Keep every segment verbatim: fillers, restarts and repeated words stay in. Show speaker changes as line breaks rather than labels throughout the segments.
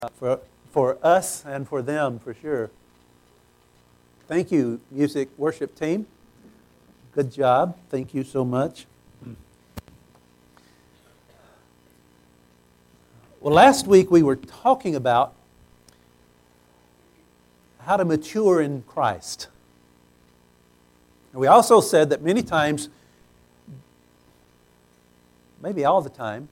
for, for us and for them, for sure. Thank you, music worship team. Good job. Thank you so much. Well, last week we were talking about how to mature in Christ. And we also said that many times, maybe all the time,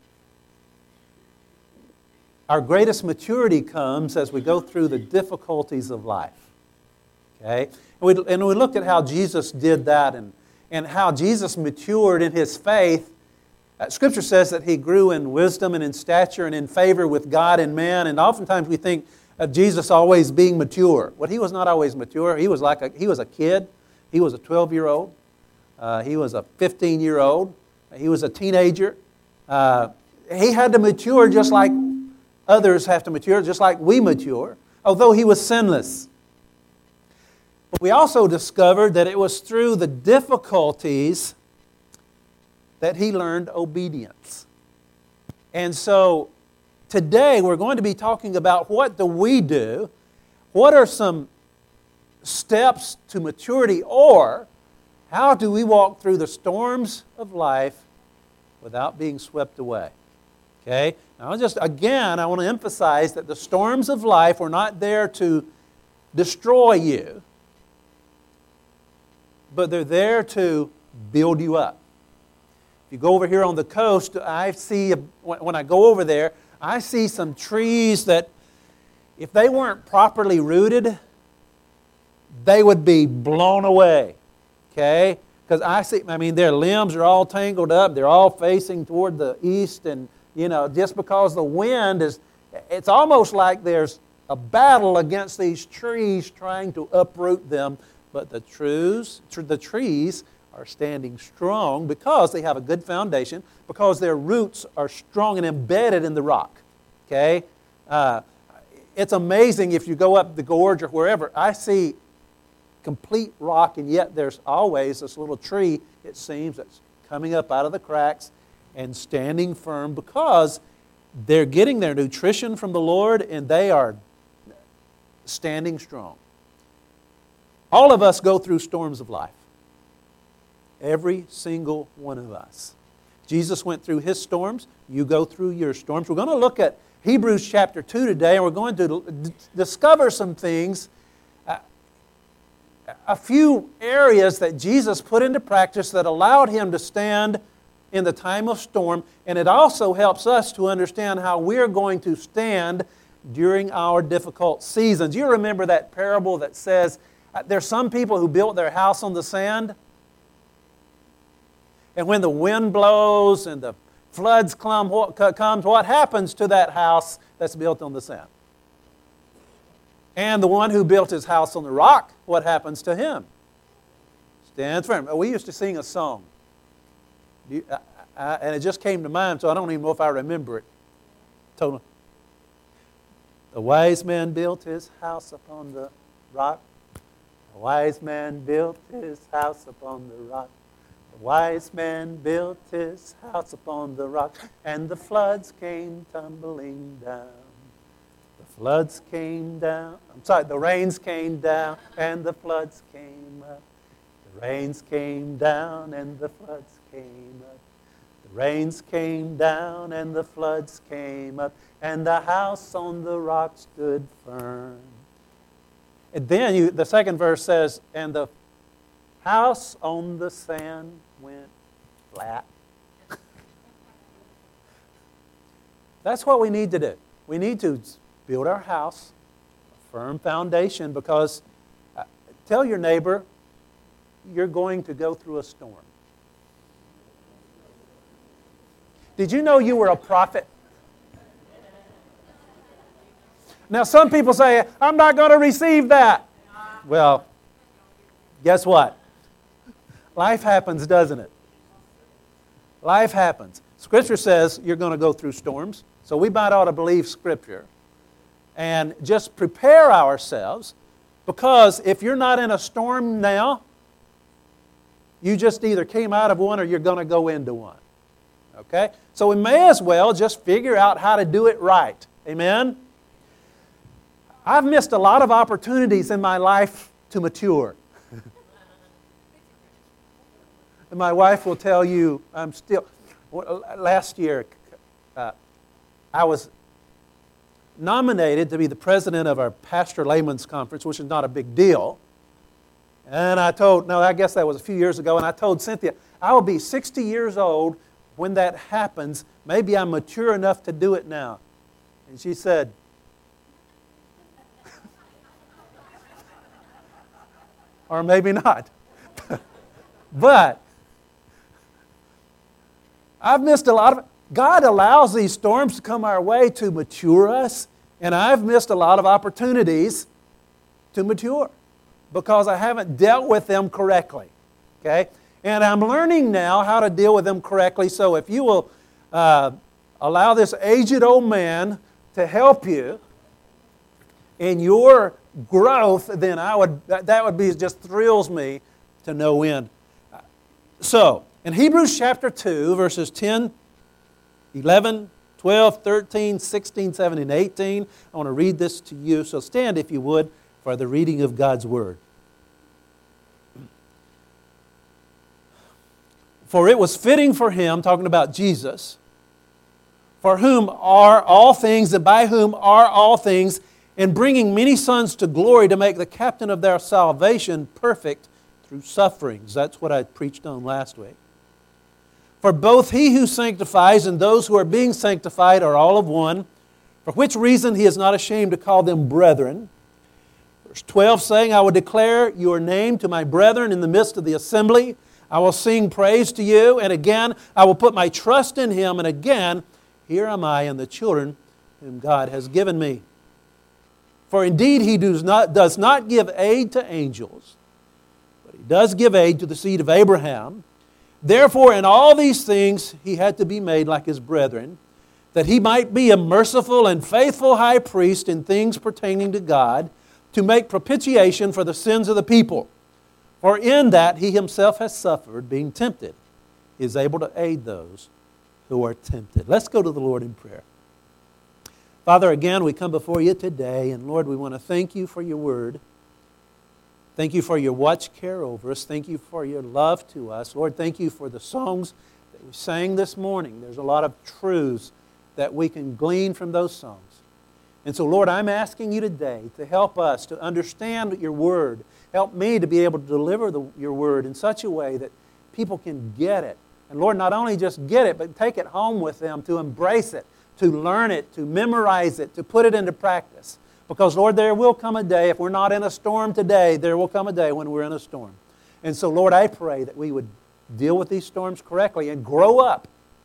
our greatest maturity comes as we go through the difficulties of life. Okay? And we, and we looked at how Jesus did that and, and how Jesus matured in His faith. Uh, Scripture says that He grew in wisdom and in stature and in favor with God and man. And oftentimes we think of Jesus always being mature. Well, He was not always mature. He was like a, he was a kid. He was a twelve-year-old. Uh, he was a fifteen-year-old. He was a teenager. Uh, he had to mature just like others have to mature, just like we mature, although He was sinless. But we also discovered that it was through the difficulties that He learned obedience. And so today we're going to be talking about what do we do, what are some steps to maturity, or how do we walk through the storms of life without being swept away. Okay? Now just again, I want to emphasize that the storms of life are not there to destroy you, but they're there to build you up. If you go over here on the coast, I see, when I go over there, I see some trees that if they weren't properly rooted, they would be blown away. Okay? Because I see, I mean, their limbs are all tangled up. They're all facing toward the east. And, you know, just because the wind is, it's almost like there's a battle against these trees trying to uproot them. But the trees, the trees are standing strong because they have a good foundation, because their roots are strong and embedded in the rock. Okay? Uh, it's amazing if you go up the gorge or wherever. I see complete rock, and yet there's always this little tree, it seems, that's coming up out of the cracks and standing firm because they're getting their nutrition from the Lord and they are standing strong. All of us go through storms of life. Every single one of us. Jesus went through His storms. You go through your storms. We're going to look at Hebrews chapter two today, and we're going to d- discover some things, uh, a few areas that Jesus put into practice that allowed Him to stand in the time of storm, and it also helps us to understand how we're going to stand during our difficult seasons. You remember that parable that says, uh, there's some people who built their house on the sand, and when the wind blows and the floods come, what comes, what happens to that house that's built on the sand? And the one who built his house on the rock, what happens to him? Stands firm. We used to sing a song, you, I, I, and it just came to mind, so I don't even know if I remember it. Totally. The wise man built his house upon the rock. The wise man built his house upon the rock. The wise man built his house upon the rock, and the floods came tumbling down. The floods came down. I'm sorry, the rains came down, and the floods came up. The rains came down, and the floods came up. The rains came down, and the floods came up, and the house on the rock stood firm. And then you, the second verse says, and the house on the sand went flat. That's what we need to do. We need to build our house, a firm foundation, because uh, tell your neighbor, you're going to go through a storm. Did you know you were a prophet? Now some people say, I'm not going to receive that. Well, guess what? Life happens, doesn't it? Life happens. Scripture says you're going to go through storms, so we might ought to believe Scripture and just prepare ourselves, because if you're not in a storm now, you just either came out of one or you're going to go into one. Okay? So we may as well just figure out how to do it right. Amen? I've missed a lot of opportunities in my life to mature. And my wife will tell you, I'm still, last year, uh, I was nominated to be the president of our Pastor Layman's Conference, which is not a big deal. And I told, no, I guess that was a few years ago, and I told Cynthia, I will be sixty years old when that happens. Maybe I'm mature enough to do it now. And she said, or maybe not. But I've missed a lot of, God allows these storms to come our way to mature us, and I've missed a lot of opportunities to mature because I haven't dealt with them correctly. Okay? And I'm learning now how to deal with them correctly, so if you will uh, allow this aged old man to help you in your growth, then I would that, that would be just thrills me to no end. So, in Hebrews chapter two, verses ten, eleven, twelve, thirteen, sixteen, seventeen, and eighteen, I want to read this to you. So stand, if you would, for the reading of God's Word. For it was fitting for Him, talking about Jesus, for whom are all things and by whom are all things, in bringing many sons to glory, to make the captain of their salvation perfect through sufferings. That's what I preached on last week. For both He who sanctifies and those who are being sanctified are all of one, for which reason He is not ashamed to call them brethren. Verse twelve, saying, I will declare your name to my brethren in the midst of the assembly. I will sing praise to you, and again I will put my trust in Him, and again, here am I and the children whom God has given me. For indeed He does not, does not give aid to angels, but He does give aid to the seed of Abraham. Therefore, in all these things He had to be made like His brethren, that He might be a merciful and faithful high priest in things pertaining to God, to make propitiation for the sins of the people. For in that He Himself has suffered, being tempted, He is able to aid those who are tempted. Let's go to the Lord in prayer. Father, again, we come before You today, and Lord, we want to thank You for Your Word. Thank You for Your watch care over us. Thank You for Your love to us. Lord, thank You for the songs that we sang this morning. There's a lot of truths that we can glean from those songs. And so, Lord, I'm asking You today to help us to understand Your Word. Help me to be able to deliver the, Your Word in such a way that people can get it. And Lord, not only just get it, but take it home with them, to embrace it, to learn it, to memorize it, to put it into practice. Because, Lord, there will come a day, if we're not in a storm today, there will come a day when we're in a storm. And so, Lord, I pray that we would deal with these storms correctly and grow up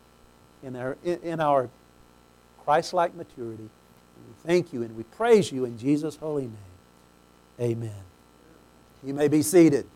in our, in our Christ-like maturity. And we thank You and we praise You in Jesus' holy name. Amen. You may be seated.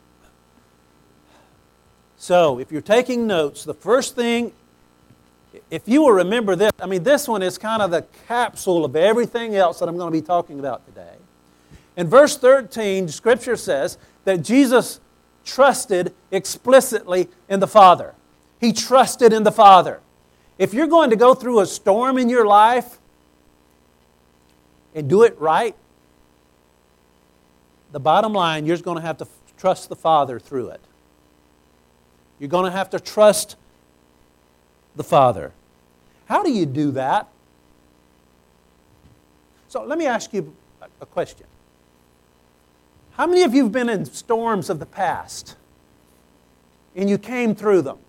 So, if you're taking notes, the first thing, if you will remember this, I mean, this one is kind of the capsule of everything else that I'm going to be talking about today. In verse thirteen, Scripture says that Jesus trusted explicitly in the Father. He trusted in the Father. If you're going to go through a storm in your life and do it right, the bottom line, you're going to have to trust the Father through it. You're going to have to trust the Father. How do you do that? So let me ask you a question. How many of you have been in storms of the past and you came through them?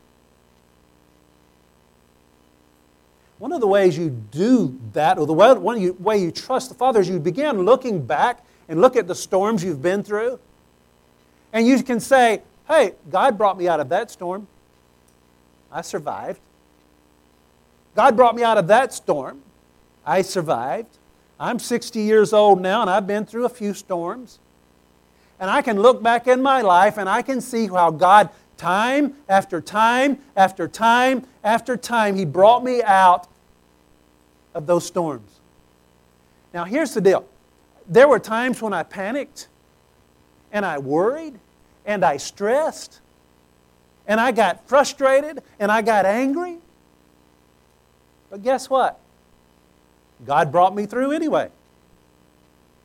One of the ways you do that, or the way, one you, way you trust the Father, is you begin looking back and look at the storms you've been through. And you can say, hey, God brought me out of that storm. I survived. God brought me out of that storm. I survived. I'm sixty years old now, and I've been through a few storms. And I can look back in my life, and I can see how God, time after time after time after time, He brought me out of those storms. Now, here's the deal. There were times when I panicked, and I worried, and I stressed, and I got frustrated, and I got angry. But guess what? God brought me through anyway.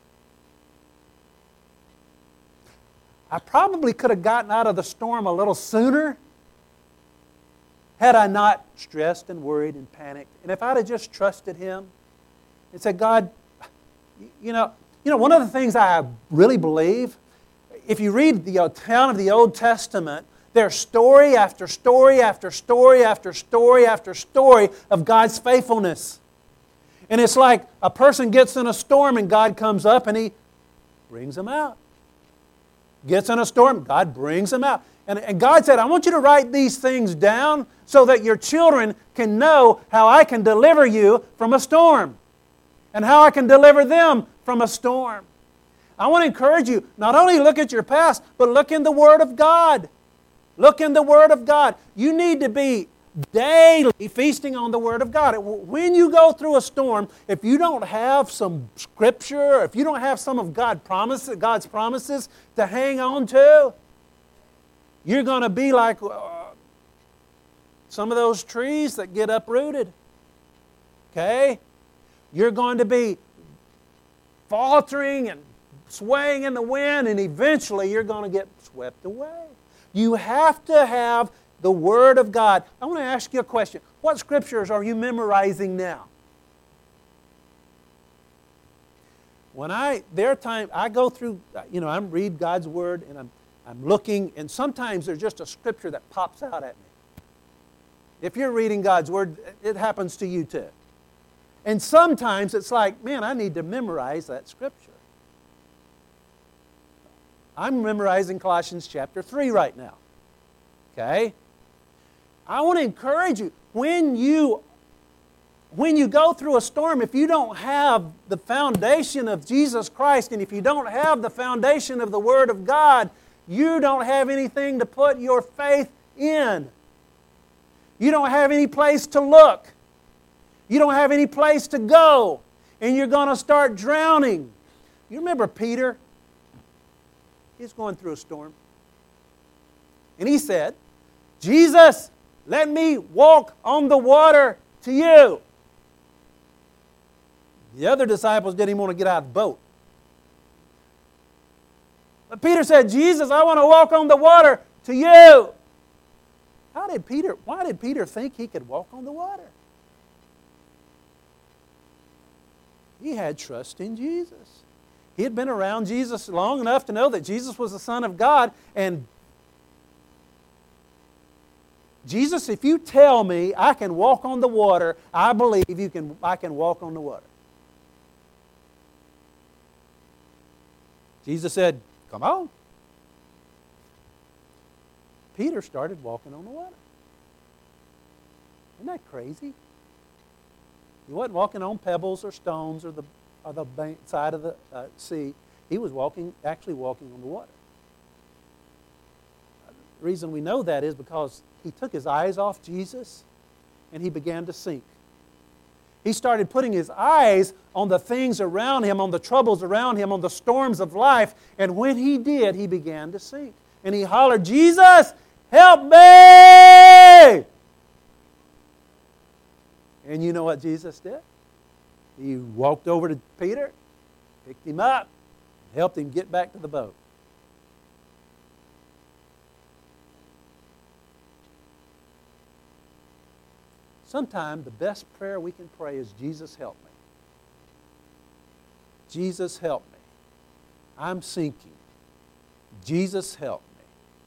I probably could have gotten out of the storm a little sooner had I not stressed and worried and panicked. And if I'd have just trusted Him and said, God, you know, you know, one of the things I really believe, if you read the account of the Old Testament, there's story after story after story after story after story of God's faithfulness. And it's like a person gets in a storm and God comes up and He brings them out. Gets in a storm, God brings them out. And, and God said, I want you to write these things down so that your children can know how I can deliver you from a storm and how I can deliver them from a storm. I want to encourage you, not only look at your past, but look in the Word of God. Look in the Word of God. You need to be daily feasting on the Word of God. When you go through a storm, if you don't have some Scripture, if you don't have some of God promises, God's promises to hang on to, you're going to be like uh, some of those trees that get uprooted. Okay? You're going to be faltering and swaying in the wind, and eventually you're going to get swept away. You have to have the Word of God. I want to ask you a question. What Scriptures are you memorizing now? When I, there are times, I go through, you know, I read God's Word and I'm, I'm looking, and sometimes there's just a Scripture that pops out at me. If you're reading God's Word, it happens to you too. And sometimes it's like, man, I need to memorize that Scripture. I'm memorizing Colossians chapter three right now. Okay? I want to encourage you, when you, when you go through a storm, if you don't have the foundation of Jesus Christ, and if you don't have the foundation of the Word of God, you don't have anything to put your faith in. You don't have any place to look. You don't have any place to go. And you're going to start drowning. You remember Peter? He's going through a storm. And he said, Jesus, let me walk on the water to you. The other disciples didn't even want to get out of the boat. But Peter said, Jesus, I want to walk on the water to you. How did Peter, why did Peter think he could walk on the water? He had trust in Jesus. He had been around Jesus long enough to know that Jesus was the Son of God. And Jesus, if you tell me I can walk on the water, I believe you can, I can walk on the water. Jesus said, come on. Peter started walking on the water. Isn't that crazy? He wasn't walking on pebbles or stones or the, or the bank, side of the uh, sea. He was walking, actually walking on the water. The reason we know that is because he took his eyes off Jesus and he began to sink. He started putting his eyes on the things around him, on the troubles around him, on the storms of life. And when he did, he began to sink. And he hollered, Jesus, help me! And you know what Jesus did? He walked over to Peter, picked him up, helped him get back to the boat. Sometimes the best prayer we can pray is, Jesus, help me. Jesus, help me. I'm sinking. Jesus, help me.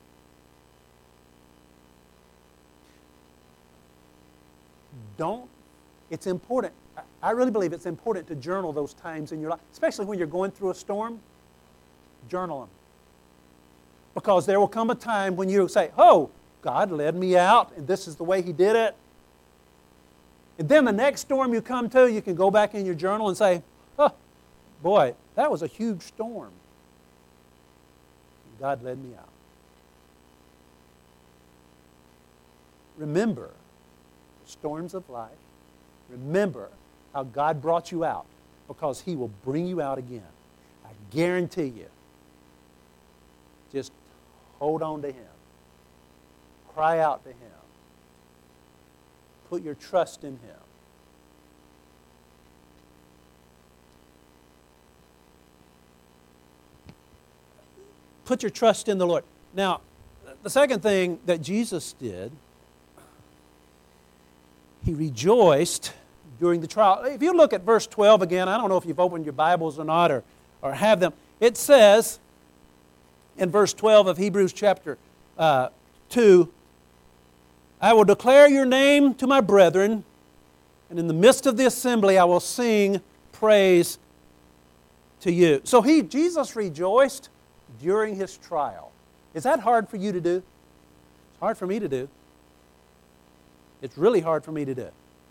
Don't, it's important. I really believe it's important to journal those times in your life, especially when you're going through a storm. Journal them. Because there will come a time when you say, oh, God led me out, and this is the way He did it. And then the next storm you come to, you can go back in your journal and say, oh, boy, that was a huge storm. God led me out. Remember the storms of life. Remember how God brought you out, because He will bring you out again. I guarantee you. Just hold on to Him. Cry out to Him. Put your trust in Him. put your trust in the Lord. Now, the second thing that Jesus did, He rejoiced during the trial. If you look at verse twelve again, I don't know if you've opened your Bibles or not, or, or have them. It says in verse twelve of Hebrews chapter uh, two, I will declare your name to my brethren, and in the midst of the assembly I will sing praise to you. So he, Jesus rejoiced during His trial. Is that hard for you to do? It's hard for me to do. It's really hard for me to do.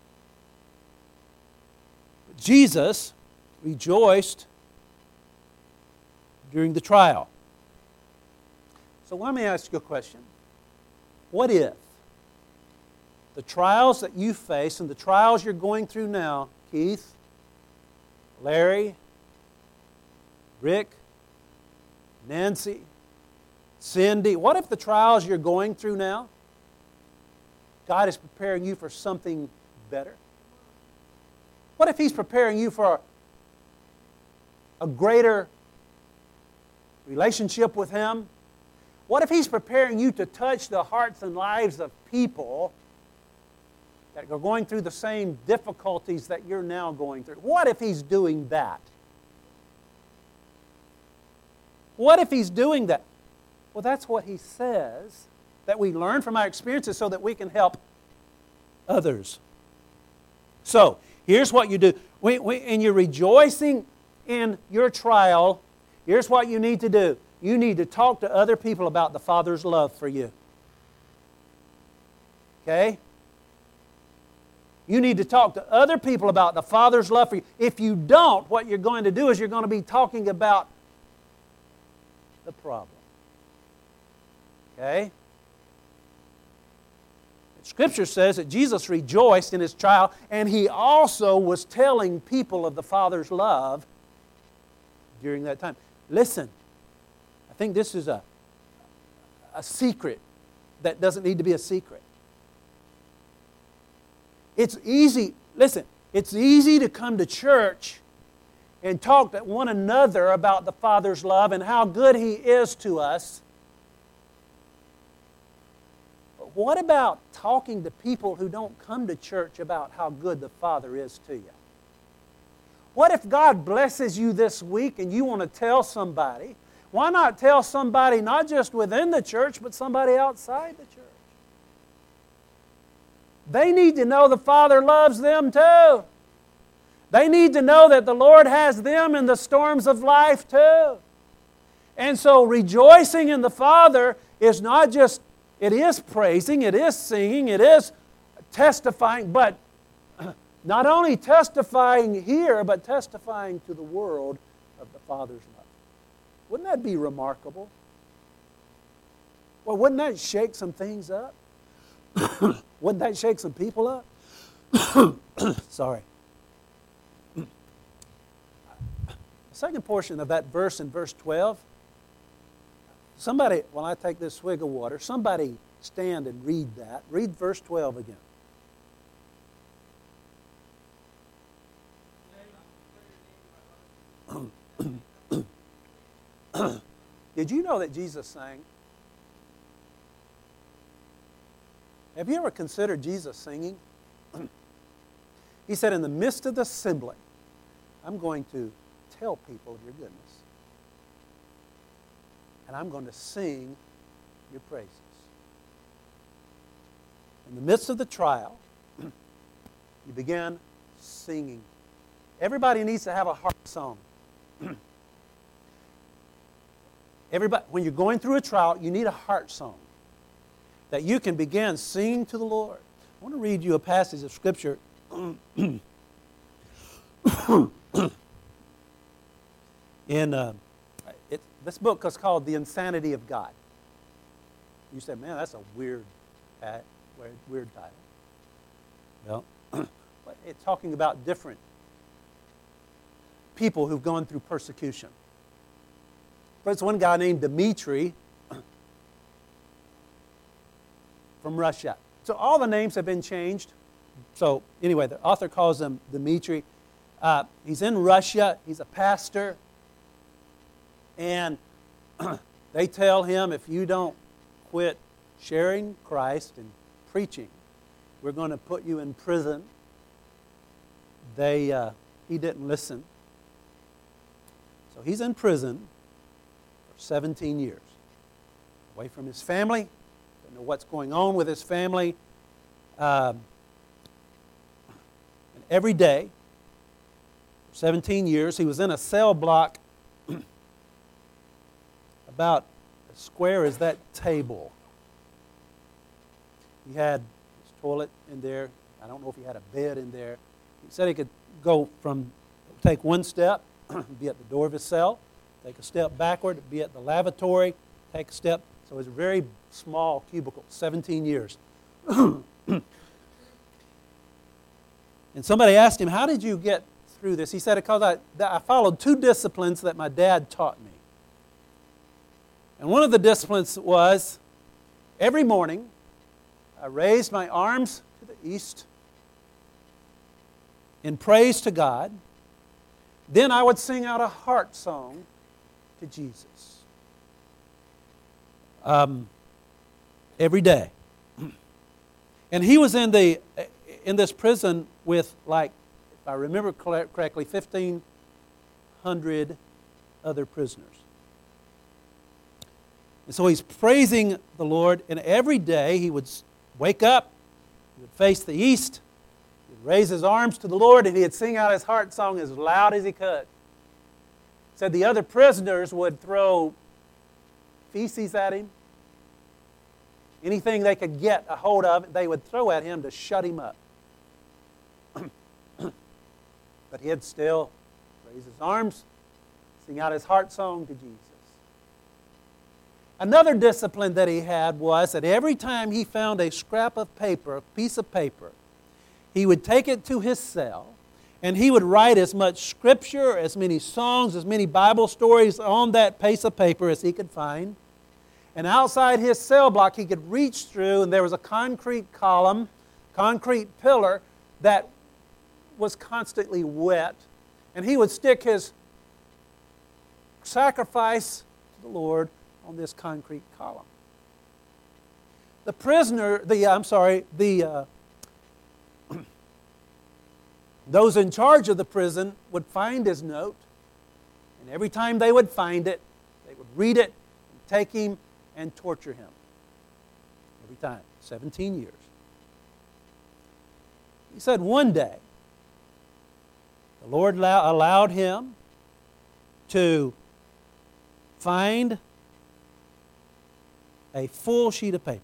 Jesus rejoiced during the trial. So let me ask you a question. What if the trials that you face and the trials you're going through now, Keith, Larry, Rick, Nancy, Cindy, what if the trials you're going through now, God is preparing you for something better? What if He's preparing you for a greater relationship with Him? What if He's preparing you to touch the hearts and lives of people that are going through the same difficulties that you're now going through? What if He's doing that? What if He's doing that? Well, that's what He says, that we learn from our experiences so that we can help others. So, here's what you do. We, we, and you're rejoicing in your trial. Here's what you need to do. You need to talk to other people about the Father's love for you. Okay? You need to talk to other people about the Father's love for you. If you don't, what you're going to do is you're going to be talking about the problem. Okay? Scripture says that Jesus rejoiced in His trial, and He also was telling people of the Father's love during that time. Listen, I think this is a, a secret that doesn't need to be a secret. It's easy, listen, it's easy to come to church and talk to one another about the Father's love and how good He is to us. But what about talking to people who don't come to church about how good the Father is to you? What if God blesses you this week and you want to tell somebody? Why not tell somebody not just within the church, but somebody outside the church? They need to know the Father loves them too. They need to know that the Lord has them in the storms of life too. And so rejoicing in the Father is not just, it is praising, it is singing, it is testifying, but not only testifying here, but testifying to the world of the Father's love. Wouldn't that be remarkable? Well, wouldn't that shake some things up? Wouldn't that shake some people up? Sorry. The second portion of that verse in verse twelve, somebody, while I take this swig of water, somebody stand and read that. Read verse twelve again. Did you know that Jesus sang? Have you ever considered Jesus singing? He said, in the midst of the assembly, I'm going to tell people of your goodness. And I'm going to sing your praises. In the midst of the trial, you began singing. Everybody needs to have a heart song. Everybody, when you're going through a trial, you need a heart song that you can begin singing to the Lord. I want to read you a passage of Scripture. In uh, it, this book is called The Insanity of God. You said, man, that's a weird, uh, weird, weird title. Well, it's talking about different people who've gone through persecution. There's one guy named Dmitri from Russia. So all the names have been changed. So anyway, the author calls him Dmitri. Uh, he's in Russia. He's a pastor. And They tell him, if you don't quit sharing Christ and preaching, we're going to put you in prison. They, uh, he didn't listen. So he's in prison for seventeen years. Away from his family. Don't know what's going on with his family. Um, and every day, for seventeen years, he was in a cell block about as square as that table. He had his toilet in there. I don't know if he had a bed in there. He said he could go from, take one step, be at the door of his cell, take a step backward, be at the lavatory, take a step. So it was a very small cubicle, seventeen years. And somebody asked him, how did you get through this? He said, because I, I followed two disciplines that my dad taught me. And one of the disciplines was, every morning, I raised my arms to the east in praise to God. Then I would sing out a heart song to Jesus. Um, every day. And he was in the in this prison with, like, if I remember correctly, fifteen hundred other prisoners. And so he's praising the Lord, and every day he would wake up, he would face the east, he would raise his arms to the Lord, and he'd sing out his heart song as loud as he could. Said the other prisoners would throw feces at him. Anything they could get a hold of, they would throw at him to shut him up. But he'd still raise his arms, sing out his heart song to Jesus. Another discipline that he had was that every time he found a scrap of paper, a piece of paper, he would take it to his cell, and he would write as much scripture, as many songs, as many Bible stories on that piece of paper as he could find. And outside his cell block, he could reach through, and there was a concrete column, concrete pillar that was constantly wet. And he would stick his sacrifice to the Lord on this concrete column. The prisoner, the I'm sorry, the uh, those in charge of the prison would find his note, and every time they would find it, they would read it, and take him and torture him. Every time, seventeen years. He said one day, the Lord allowed him to find a full sheet of paper.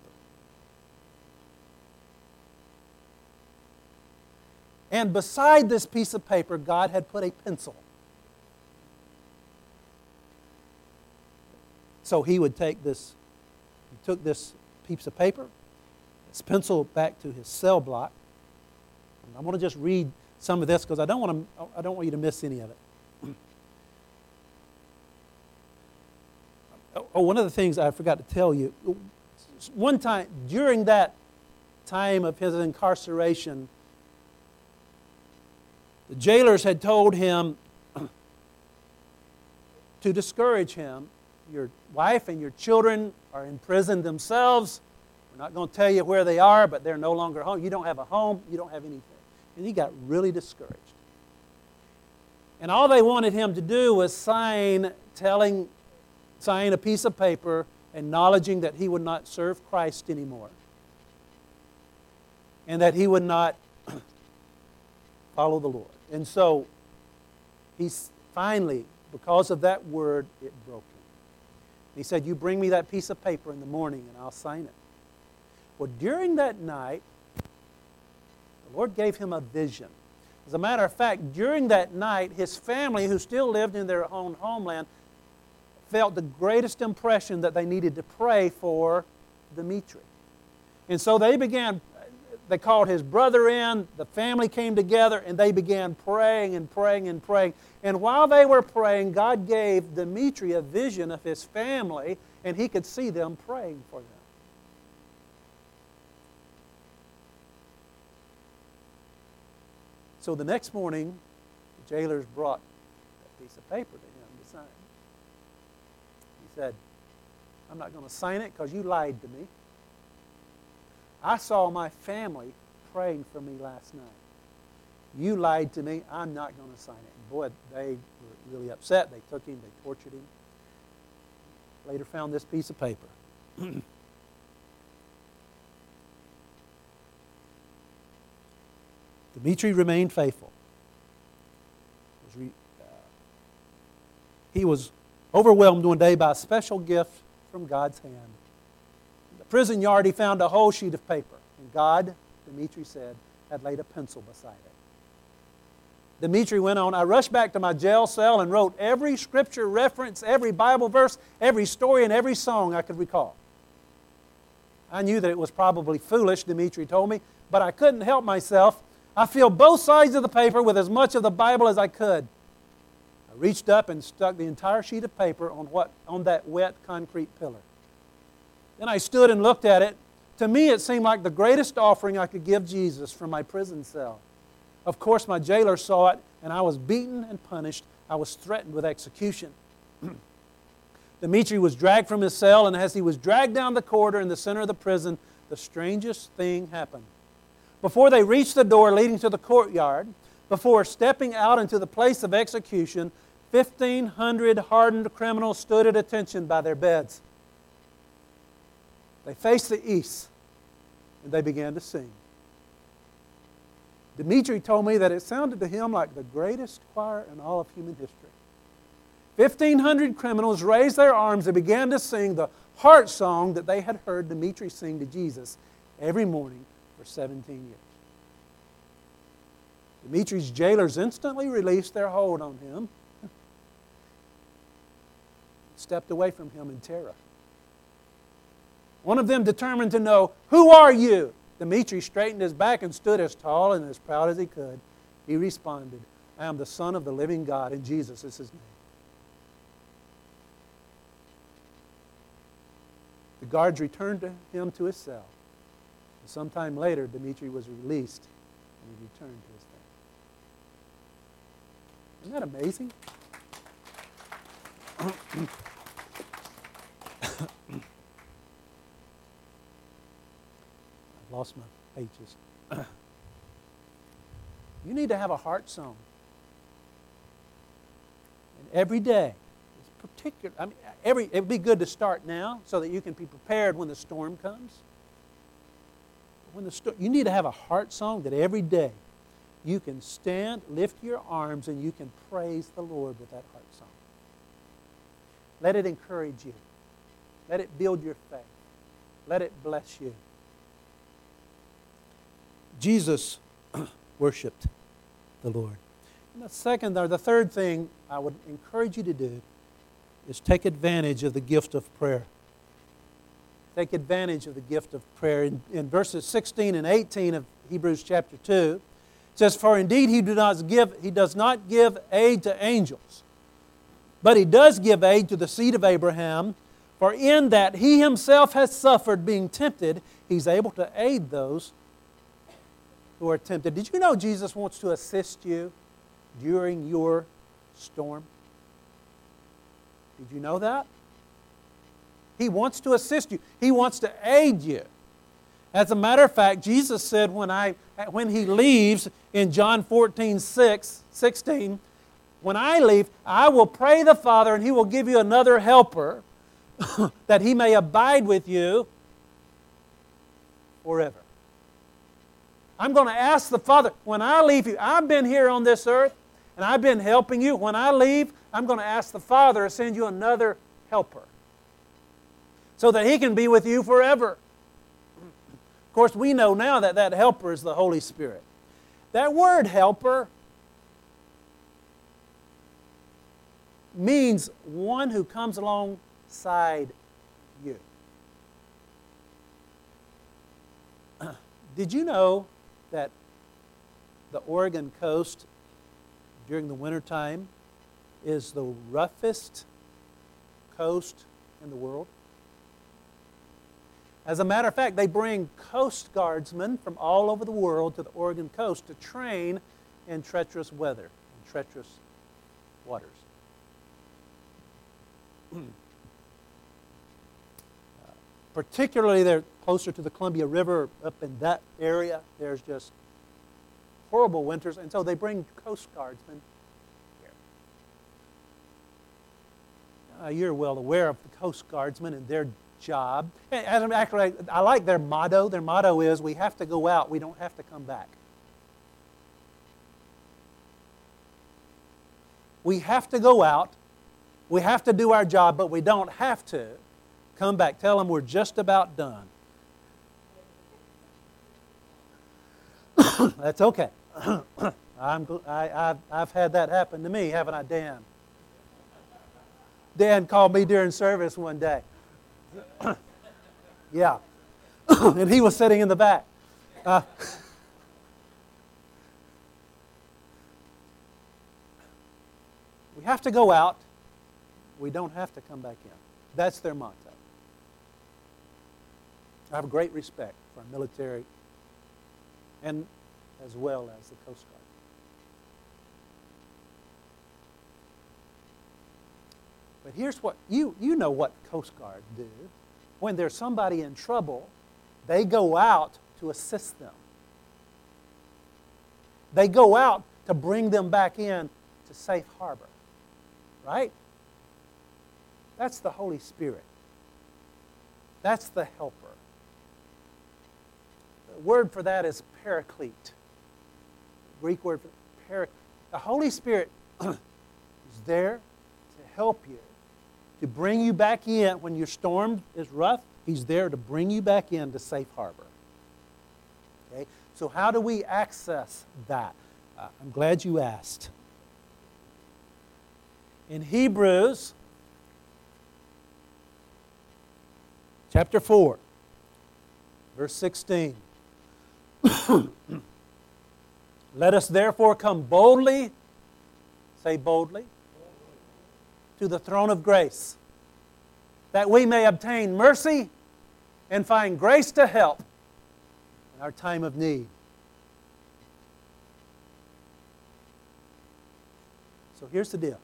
And beside this piece of paper, God had put a pencil. So he would take this, he took this piece of paper, his pencil back to his cell block. And I want to just read some of this because I don't want to, I don't want you to miss any of it. Oh, one of the things I forgot to tell you, one time, during that time of his incarceration, the jailers had told him to discourage him. Your wife and your children are in prison themselves. We're not going to tell you where they are, but they're no longer home. You don't have a home. You don't have anything. And he got really discouraged. And all they wanted him to do was sign, telling, sign a piece of paper acknowledging that he would not serve Christ anymore. And that he would not follow the Lord. And so, he's finally, because of that word, it broke him. He said, you bring me that piece of paper in the morning and I'll sign it. Well, during that night, the Lord gave him a vision. As a matter of fact, during that night, his family, who still lived in their own homeland, felt the greatest impression that they needed to pray for Dimitri. And so they began, they called his brother in, the family came together, and they began praying and praying and praying. And while they were praying, God gave Dimitri a vision of his family, and he could see them praying for them. So the next morning, the jailers brought that piece of paper to him to sign. He said, I'm not going to sign it because you lied to me. I saw my family praying for me last night. You lied to me. I'm not going to sign it. And boy, they were really upset. They took him. They tortured him. Later found this piece of paper. Dmitri remained faithful. He was overwhelmed one day by a special gift from God's hand. In the prison yard, he found a whole sheet of paper. And God, Dmitri said, had laid a pencil beside it. Dmitri went on, I rushed back to my jail cell and wrote every scripture reference, every Bible verse, every story, and every song I could recall. I knew that it was probably foolish, Dmitri told me, but I couldn't help myself. I filled both sides of the paper with as much of the Bible as I could. I reached up and stuck the entire sheet of paper on what on that wet concrete pillar. Then I stood and looked at it. To me, it seemed like the greatest offering I could give Jesus from my prison cell. Of course, my jailer saw it, and I was beaten and punished. I was threatened with execution. Dmitri was dragged from his cell, and as he was dragged down the corridor in the center of the prison, the strangest thing happened. Before they reached the door leading to the courtyard, before stepping out into the place of execution, fifteen hundred hardened criminals stood at attention by their beds. They faced the east, and they began to sing. Dmitri told me that it sounded to him like the greatest choir in all of human history. fifteen hundred criminals raised their arms and began to sing the heart song that they had heard Dmitri sing to Jesus every morning for seventeen years. Dmitri's jailers instantly released their hold on him, stepped away from him in terror. One of them determined to know, who are you? Dmitri straightened his back and stood as tall and as proud as he could. He responded, I am the Son of the living God, and Jesus is His name. The guards returned to him to his cell. Sometime later, Dmitri was released, and he returned to his family. Isn't that amazing? I've lost my pages. You need to have a heart song. And every day, it's particular. I mean, every it would be good to start now so that you can be prepared when the storm comes. When the sto- you need to have a heart song that every day you can stand, lift your arms, and you can praise the Lord with that heart song. Let it encourage you. Let it build your faith. Let it bless you. Jesus worshipped the Lord. And the second or the third thing I would encourage you to do is take advantage of the gift of prayer. Take advantage of the gift of prayer. In, in verses sixteen and eighteen of Hebrews chapter two, it says, For indeed he, do not give, he does not give aid to angels, but He does give aid to the seed of Abraham, for in that He Himself has suffered being tempted, He's able to aid those who are tempted. Did you know Jesus wants to assist you during your storm? Did you know that? He wants to assist you. He wants to aid you. As a matter of fact, Jesus said when I when He leaves in John fourteen, six, sixteen, when I leave, I will pray the Father and He will give you another helper that He may abide with you forever. I'm going to ask the Father, when I leave you, I've been here on this earth and I've been helping you. When I leave, I'm going to ask the Father to send you another helper so that He can be with you forever. Of course, we know now that that helper is the Holy Spirit. That word helper means one who comes alongside you. Did you know that the Oregon coast during the wintertime is the roughest coast in the world? As a matter of fact, they bring Coast Guardsmen from all over the world to the Oregon coast to train in treacherous weather, in treacherous waters. particularly they're closer to the Columbia River, up in that area, there's just horrible winters, and so they bring Coast Guardsmen here. Uh, you're well aware of the Coast Guardsmen and their job. And actually, I like their motto. Their motto is, we have to go out, we don't have to come back. We have to go out, we have to do our job, but we don't have to come back. Tell them we're just about done. That's okay. I'm, I, I've, I've had that happen to me, haven't I, Dan? Dan called me during service one day. Yeah. And he was sitting in the back. Uh, we have to go out. We don't have to come back in. That's their motto. I have great respect for our military and as well as the Coast Guard. But here's what, you, you know what Coast Guard do. When there's somebody in trouble, they go out to assist them. They go out to bring them back in to safe harbor. Right? That's the Holy Spirit. That's the helper. The word for that is paraclete. The Greek word for paraclete. The Holy Spirit is there to help you, to bring you back in when your storm is rough. He's there to bring you back into safe harbor. Okay? So how do we access that? Uh, I'm glad you asked. In Hebrews chapter four, verse sixteen. Let us therefore come boldly, say boldly, to the throne of grace, that we may obtain mercy and find grace to help in our time of need. So here's the deal.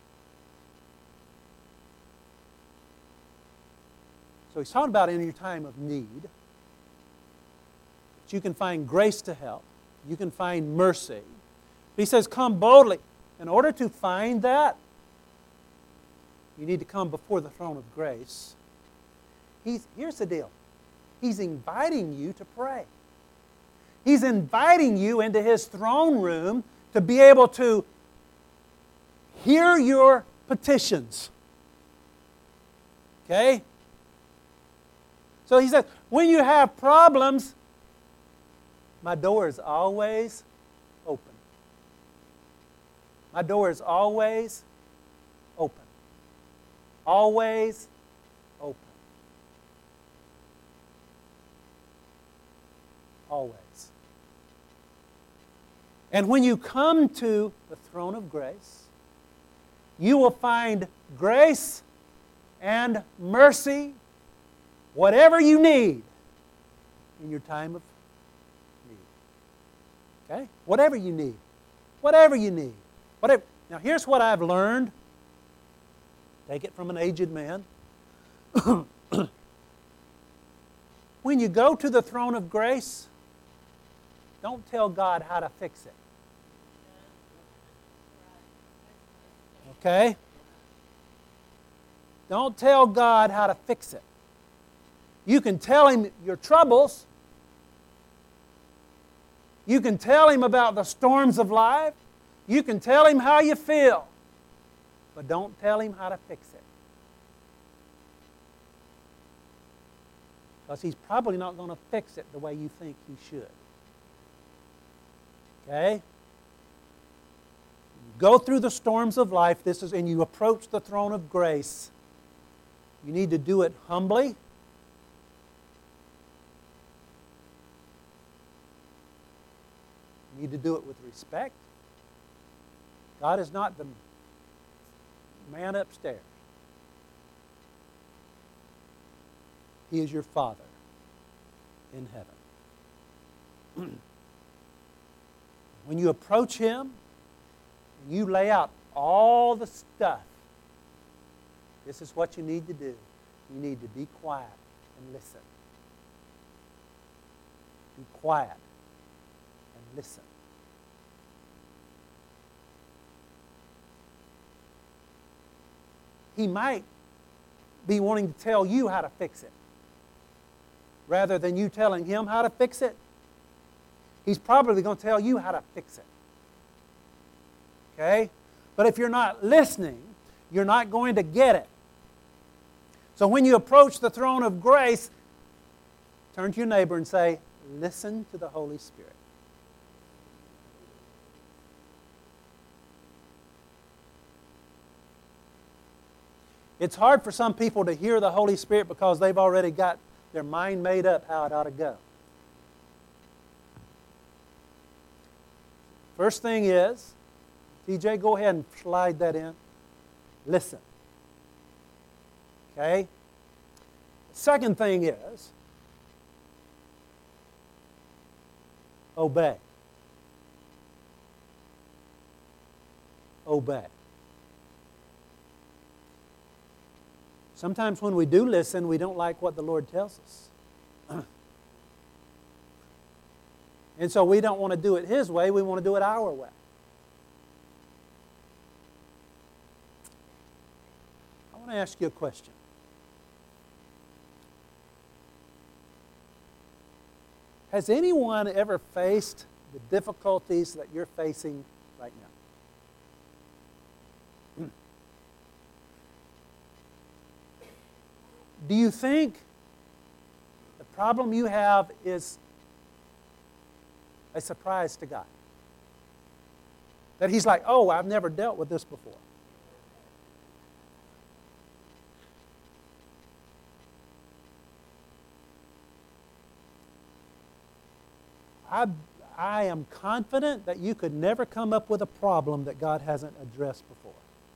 So he's talking about in your time of need, that you can find grace to help. You can find mercy. He says, come boldly. In order to find that, you need to come before the throne of grace. He's, here's the deal. He's inviting you to pray. He's inviting you into His throne room to be able to hear your petitions. Okay? So He says, when you have problems, my door is always open. My door is always open. Always open. Always. And when you come to the throne of grace, you will find grace and mercy, whatever you need in your time of need. Okay? Whatever you need. Whatever you need. Whatever. Now here's what I've learned. Take it from an aged man. When you go to the throne of grace, don't tell God how to fix it. Okay? Don't tell God how to fix it. You can tell Him your troubles. You can tell Him about the storms of life. You can tell Him how you feel. But don't tell Him how to fix it. Because He's probably not going to fix it the way you think He should. Okay? You go through the storms of life, this is, and you approach the throne of grace. You need to do it humbly. You need to do it with respect. God is not the man upstairs. He is your Father in heaven. When you approach Him, you lay out all the stuff. This is what you need to do. You need to be quiet and listen. Be quiet and listen. He might be wanting to tell you how to fix it, rather than you telling him how to fix it. He's probably going to tell you how to fix it. Okay? But if you're not listening, you're not going to get it. So when you approach the throne of grace, turn to your neighbor and say, listen to the Holy Spirit. It's hard for some people to hear the Holy Spirit because they've already got their mind made up how it ought to go. First thing is, T J, go ahead and slide that in. Listen. Okay? Second thing is, obey. Obey. Sometimes when we do listen, we don't like what the Lord tells us. And so we don't want to do it His way, we want to do it our way. I want to ask you a question. Has anyone ever faced the difficulties that you're facing right now? Do you think the problem you have is a surprise to God? That He's like, oh, I've never dealt with this before. I, I am confident that you could never come up with a problem that God hasn't addressed before.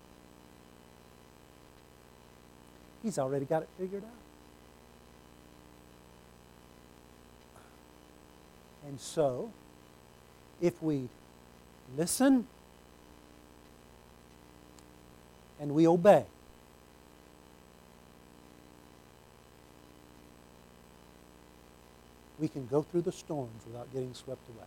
He's already got it figured out. And so, if we listen and we obey, we can go through the storms without getting swept away.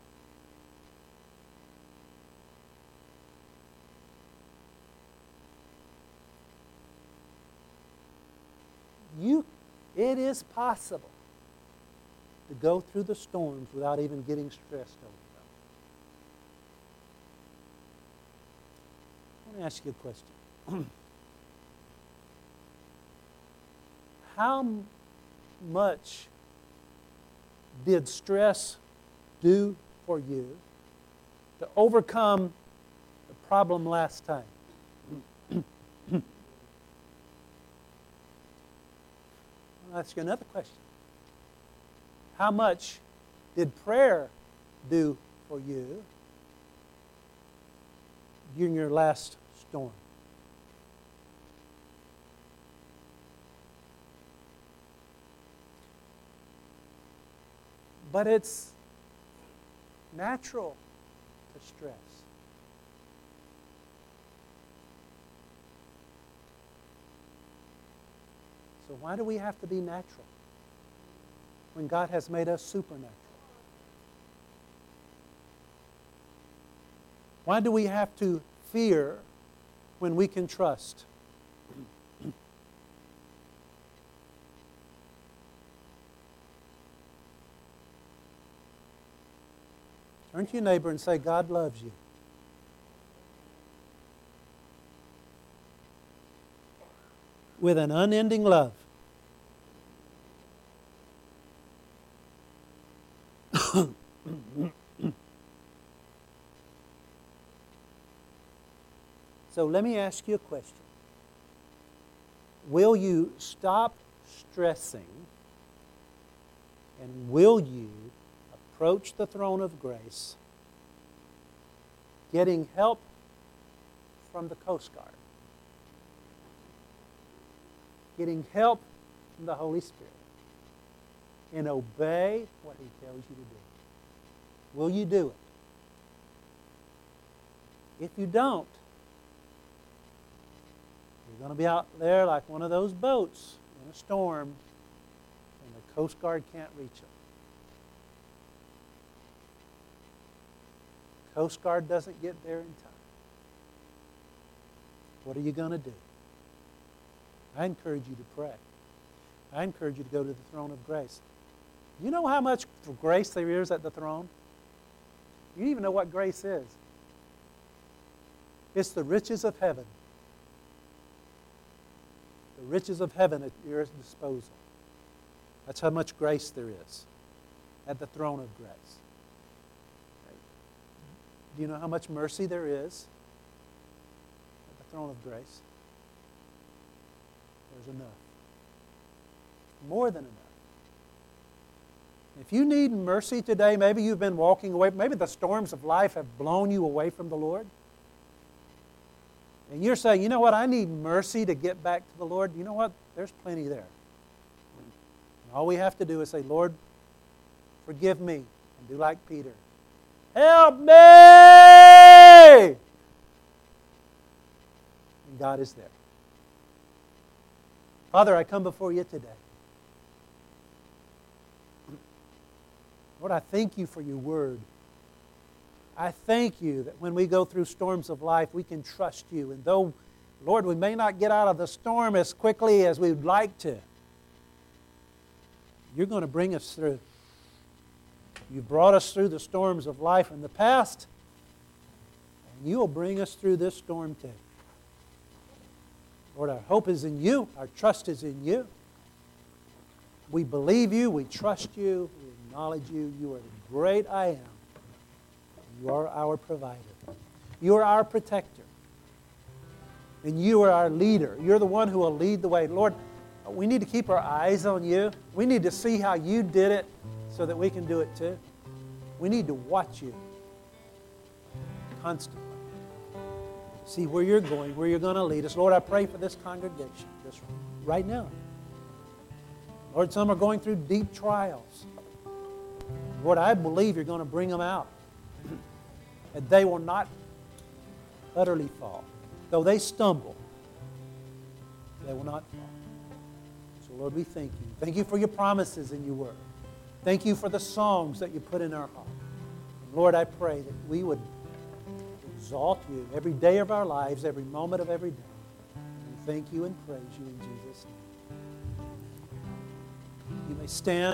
You, it is possible to go through the storms without even getting stressed over them. I want to ask you a question. How much did stress do for you to overcome the problem last time? I'll ask you another question. How much did prayer do for you during your last storm? But it's natural to stress. So why do we have to be natural when God has made us supernatural? Why do we have to fear when we can trust? Turn to your neighbor and say, God loves you. With an unending love. So let me ask you a question. Will you stop stressing, and will you approach the throne of grace getting help from the Coast Guard? Getting help from the Holy Spirit, and obey what He tells you to do. Will you do it? If you don't, you're going to be out there like one of those boats in a storm, and Coast Guard can't reach them. Coast Guard doesn't get there in time. What are you going to do? I encourage you to pray. I encourage you to go to the throne of grace. You know how much grace there is at the throne? You don't even know what grace is. It's the riches of heaven. The riches of heaven at your disposal. That's how much grace there is at the throne of grace. Do you know how much mercy there is at the throne of grace? There's enough. More than enough. If you need mercy today, maybe you've been walking away, maybe the storms of life have blown you away from the Lord. And you're saying, you know what, I need mercy to get back to the Lord. You know what? There's plenty there. And all we have to do is say, Lord, forgive me, and do like Peter. Help me! And God is there. Father, I come before you today. Lord, I thank you for your word. I thank you that when we go through storms of life, we can trust you. And though, Lord, we may not get out of the storm as quickly as we would like to, you're going to bring us through. You've brought us through the storms of life in the past, and you will bring us through this storm too. Lord, our hope is in you. Our trust is in you. We believe you. We trust you. We acknowledge you. You are the great I am. You are our provider. You are our protector. And you are our leader. You're the one who will lead the way. Lord, we need to keep our eyes on you. We need to see how you did it so that we can do it too. We need to watch you constantly. See where you're going, where you're going to lead us. Lord, I pray for this congregation just right now. Lord, some are going through deep trials. Lord, I believe you're going to bring them out. And they will not utterly fall. Though they stumble, they will not fall. So, Lord, we thank you. Thank you for your promises in your word. Thank you for the songs that you put in our heart. And Lord, I pray that we would exalt you every day of our lives, every moment of every day. We thank you and praise you in Jesus' name. You may stand.